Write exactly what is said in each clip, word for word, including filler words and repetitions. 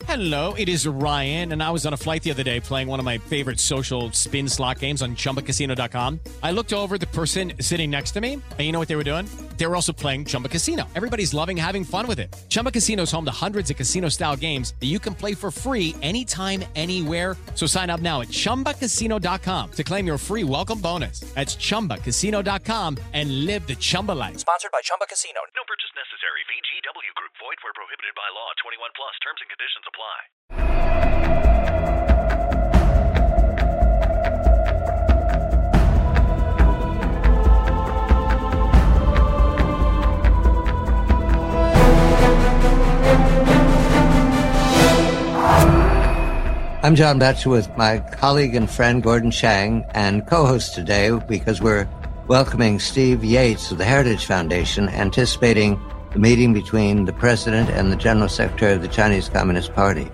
Hello, it is Ryan, and I was on a flight the other day playing one of my favorite social spin slot games on Chumba Casino dot com. I looked over at the person sitting next to me, and you know what they were doing? They were also playing Chumba Casino. Everybody's loving having fun with it. Chumba Casino is home to hundreds of casino-style games that you can play for free anytime, anywhere. So sign up now at Chumba Casino dot com to claim your free welcome bonus. That's Chumba Casino dot com and live the Chumba life. Sponsored by Chumba Casino. No purchase necessary. V G W Group. Void where prohibited by law. twenty-one plus. Terms and conditions apply. I'm John Batchelor with my colleague and friend Gordon Chang, and co-host today because we're welcoming Steve Yates of the Heritage Foundation, anticipating the meeting between the president and the general secretary of the Chinese Communist Party,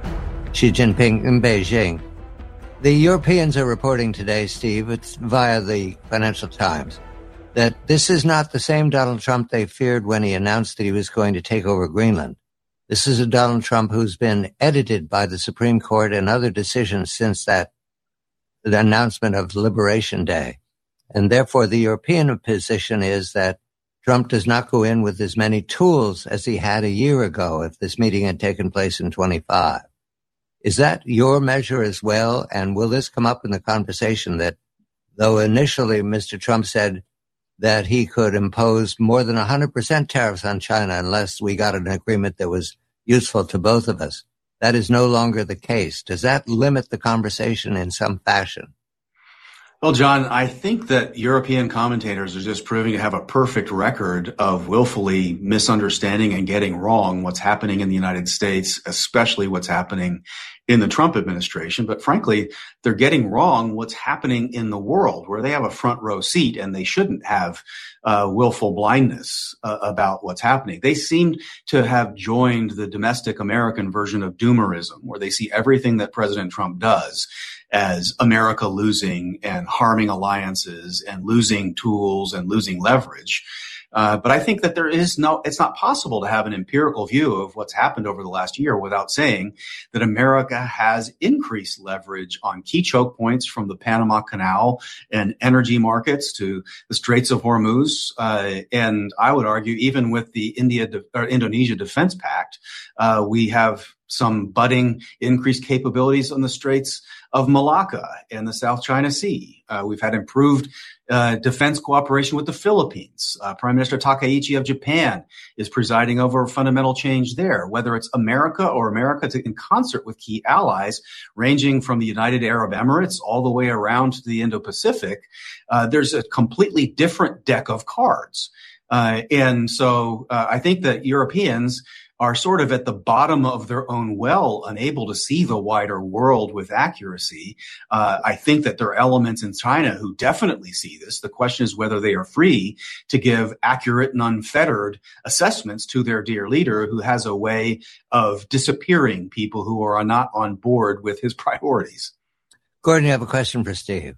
Xi Jinping, in Beijing. The Europeans are reporting today, Steve, it's via the Financial Times, that this is not the same Donald Trump they feared when he announced that he was going to take over Greenland. This is a Donald Trump who's been edited by the Supreme Court and other decisions since that the announcement of Liberation Day. And therefore, the European position is that Trump does not go in with as many tools as he had a year ago if this meeting had taken place in twenty-five. Is that your measure as well? And will this come up in the conversation that, though initially Mister Trump said that he could impose more than one hundred percent tariffs on China unless we got an agreement that was useful to both of us, that is no longer the case. Does that limit the conversation in some fashion? Well, John, I think that European commentators are just proving to have a perfect record of willfully misunderstanding and getting wrong what's happening in the United States, especially what's happening in the Trump administration. But frankly, they're getting wrong what's happening in the world, where they have a front row seat, and they shouldn't have uh, willful blindness uh, about what's happening. They seem to have joined the domestic American version of doomerism, where they see everything that President Trump does as America losing and harming alliances and losing tools and losing leverage. Uh, but I think that there is no, it's not possible to have an empirical view of what's happened over the last year without saying that America has increased leverage on key choke points, from the Panama Canal and energy markets to the Straits of Hormuz. Uh, and I would argue even with the India de- or Indonesia Defense Pact, uh, we have some budding increased capabilities on the Straits of Malacca and the South China Sea. Uh, we've had improved uh, defense cooperation with the Philippines. Uh, Prime Minister Takaichi of Japan is presiding over fundamental change there, whether it's America or America to, in concert with key allies, ranging from the United Arab Emirates all the way around to the Indo-Pacific. Uh, there's a completely different deck of cards. Uh, and so uh, I think that Europeans are sort of at the bottom of their own well, unable to see the wider world with accuracy. Uh, I think that there are elements in China who definitely see this. The question is whether they are free to give accurate and unfettered assessments to their dear leader, who has a way of disappearing people who are not on board with his priorities. Gordon, you have a question for Steve.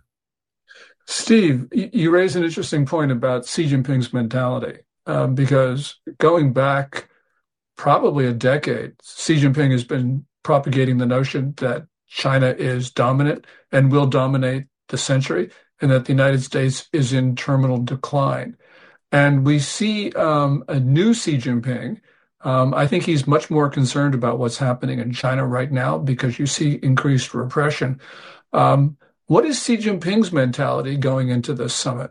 Steve, you raise an interesting point about Xi Jinping's mentality, um, because going back probably a decade, Xi Jinping has been propagating the notion that China is dominant and will dominate the century, and that the United States is in terminal decline. And we see um, a new Xi Jinping. Um, I think he's much more concerned about what's happening in China right now, because you see increased repression. Um, what is Xi Jinping's mentality going into this summit?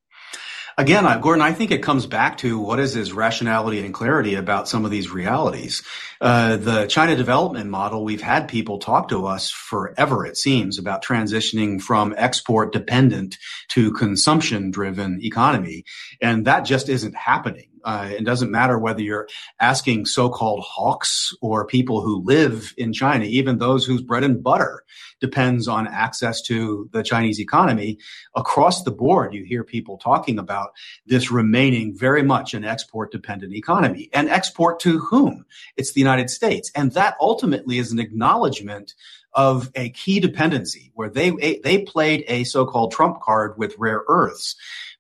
Again, Gordon, I think it comes back to what is his rationality and clarity about some of these realities. Uh, the China development model, we've had people talk to us forever, it seems, about transitioning from export dependent to consumption driven economy. And that just isn't happening. Uh, it doesn't matter whether you're asking so-called hawks or people who live in China, even those whose bread and butter depends on access to the Chinese economy. Across the board, you hear people talking about this remaining very much an export-dependent economy. And export to whom? It's the United States. And that ultimately is an acknowledgement of a key dependency where they they played a so-called trump card with rare earths.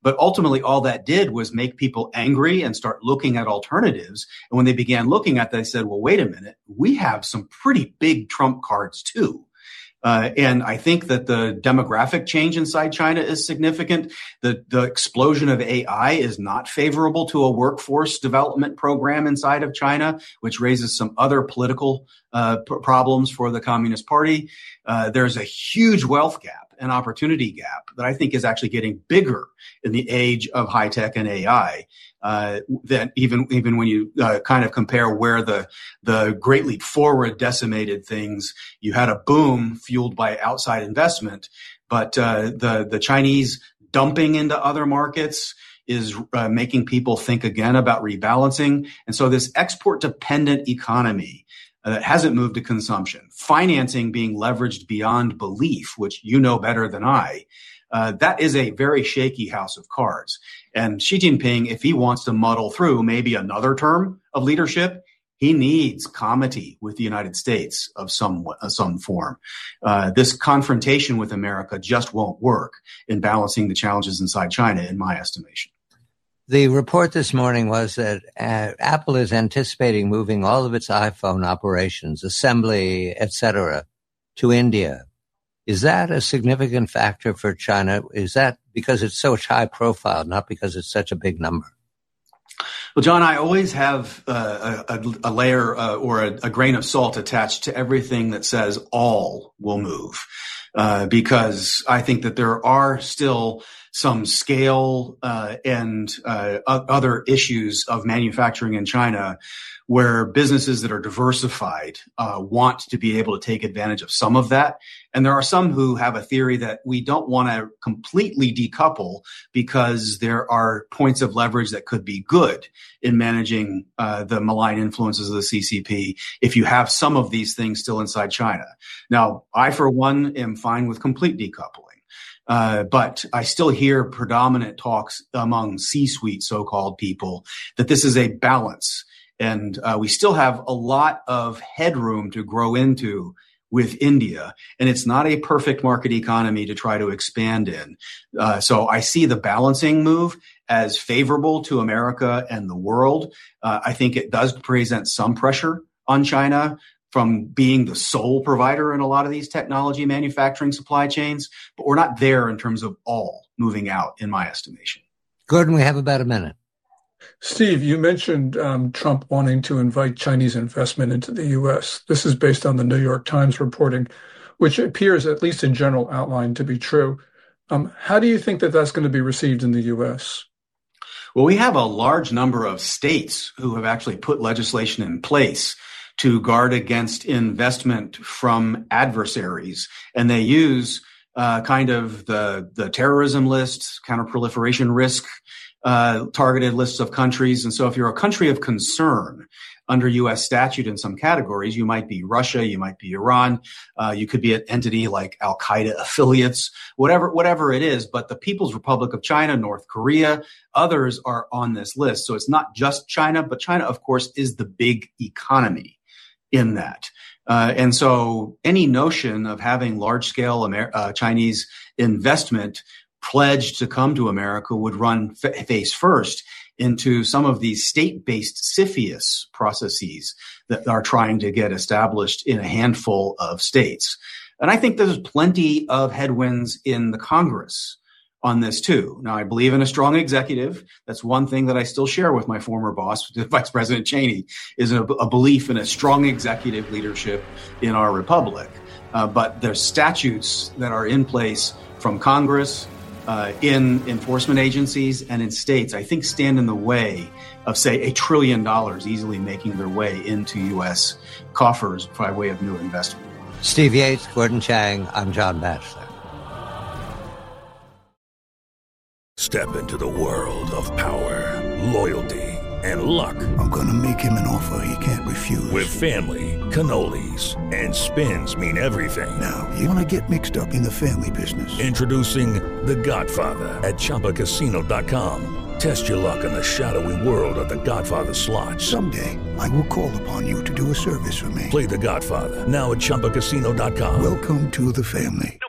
But ultimately, all that did was make people angry and start looking at alternatives. And when they began looking at that, they said, well, wait a minute, we have some pretty big trump cards too. Uh, and I think that the demographic change inside China is significant. The, the explosion of A I is not favorable to a workforce development program inside of China, which raises some other political uh, p- problems for the Communist Party. Uh, there's a huge wealth gap, an opportunity gap that I think is actually getting bigger in the age of high tech and A I. Uh, that even even when you uh, kind of compare where the the Great Leap Forward decimated things, you had a boom fueled by outside investment, but uh, the the Chinese dumping into other markets is uh, making people think again about rebalancing, and so this export dependent economy uh, that hasn't moved to consumption, financing being leveraged beyond belief, which you know better than I. Uh, that is a very shaky house of cards. And Xi Jinping, if he wants to muddle through maybe another term of leadership, he needs comity with the United States of some uh, some form. Uh, this confrontation with America just won't work in balancing the challenges inside China, in my estimation. The report this morning was that uh, Apple is anticipating moving all of its iPhone operations, assembly, et cetera, to India. Is that a significant factor for China? Is that because it's so high profile, not because it's such a big number? Well, John, I always have uh, a, a layer uh, or a, a grain of salt attached to everything that says all will move, uh, because I think that there are still some scale uh, and uh, other issues of manufacturing in China where businesses that are diversified uh, want to be able to take advantage of some of that. And there are some who have a theory that we don't want to completely decouple because there are points of leverage that could be good in managing uh, the malign influences of the C C P if you have some of these things still inside China. Now, I, for one, am fine with complete decoupling. Uh, but I still hear predominant talks among C-suite so-called people that this is a balance. And uh, we still have a lot of headroom to grow into with India. And it's not a perfect market economy to try to expand in. Uh, so I see the balancing move as favorable to America and the world. Uh, I think it does present some pressure on China from being the sole provider in a lot of these technology manufacturing supply chains. But we're not there in terms of all moving out, in my estimation. Gordon, we have about a minute. Steve, you mentioned um, Trump wanting to invite Chinese investment into the U S. This is based on the New York Times reporting, which appears, at least in general outline, to be true. Um, how do you think that that's going to be received in the U S? Well, we have a large number of states who have actually put legislation in place to guard against investment from adversaries, and they use uh, kind of the the terrorism list, counterproliferation risk, Uh, targeted lists of countries. And so if you're a country of concern under U S statute in some categories, you might be Russia, you might be Iran, uh, you could be an entity like Al-Qaeda affiliates, whatever, whatever it is. But the People's Republic of China, North Korea, others are on this list. So it's not just China, but China, of course, is the big economy in that. Uh, and so any notion of having large scale Amer- uh, Chinese investment pledged to come to America would run f- face first into some of these state-based CFIUS processes that are trying to get established in a handful of states. And I think there's plenty of headwinds in the Congress on this too. Now, I believe in a strong executive. That's one thing that I still share with my former boss, Vice President Cheney, is a, a belief in a strong executive leadership in our republic. Uh, but there's statutes that are in place from Congress, Uh, in enforcement agencies and in states, I think stand in the way of, say, a trillion dollars easily making their way into U S coffers by way of new investment. Steve Yates, Gordon Chang, I'm John Batchelor. Step into the world of power, loyalty, and luck. I'm going to make him an offer he can't refuse. With family, cannolis, and spins mean everything. Now, you want to get mixed up in the family business. Introducing The Godfather at Chumba Casino dot com. Test your luck in the shadowy world of The Godfather slot. Someday, I will call upon you to do a service for me. Play The Godfather now at Chumba Casino dot com. Welcome to the family.